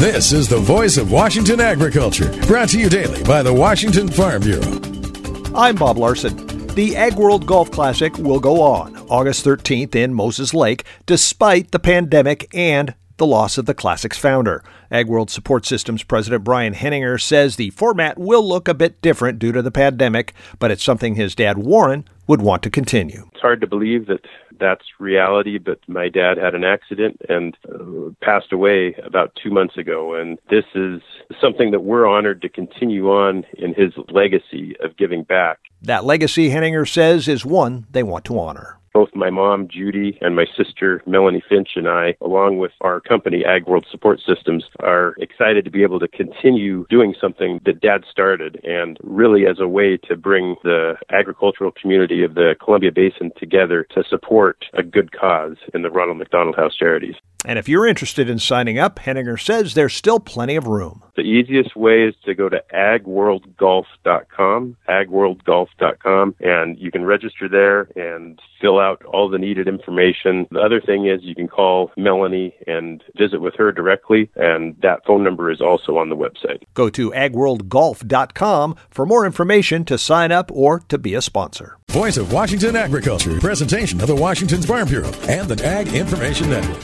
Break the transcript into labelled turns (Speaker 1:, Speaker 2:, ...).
Speaker 1: This is the voice of Washington agriculture, brought to you daily by the Washington Farm Bureau.
Speaker 2: I'm Bob Larson. The Ag World Golf Classic will go on August 13th in Moses Lake, despite the pandemic and the loss of the Classic's founder. Ag World Support Systems President Brian Henninger says the format will look a bit different due to the pandemic, but it's something his dad, Warren, would want to continue.
Speaker 3: It's hard to believe that that's reality, but my dad had an accident and passed away about 2 months ago, and this is something that we're honored to continue on in his legacy of giving back.
Speaker 2: That legacy, Henninger says, is one they want to honor.
Speaker 3: Both my mom, Judy, and my sister, Melanie Finch, and I, along with our company, Ag World Support Systems, are excited to be able to continue doing something that Dad started, and really as a way to bring the agricultural community of the Columbia Basin together to support a good cause in the Ronald McDonald House Charities.
Speaker 2: And if you're interested in signing up, Henninger says there's still plenty of room.
Speaker 3: The easiest way is to go to agworldgolf.com, agworldgolf.com, and you can register there and fill out all the needed information. The other thing is you can call Melanie and visit with her directly, and that phone number is also on the website.
Speaker 2: Go to agworldgolf.com for more information to sign up or to be a sponsor.
Speaker 1: Voice of Washington agriculture, presentation of the Washington Farm Bureau and the Ag Information Network.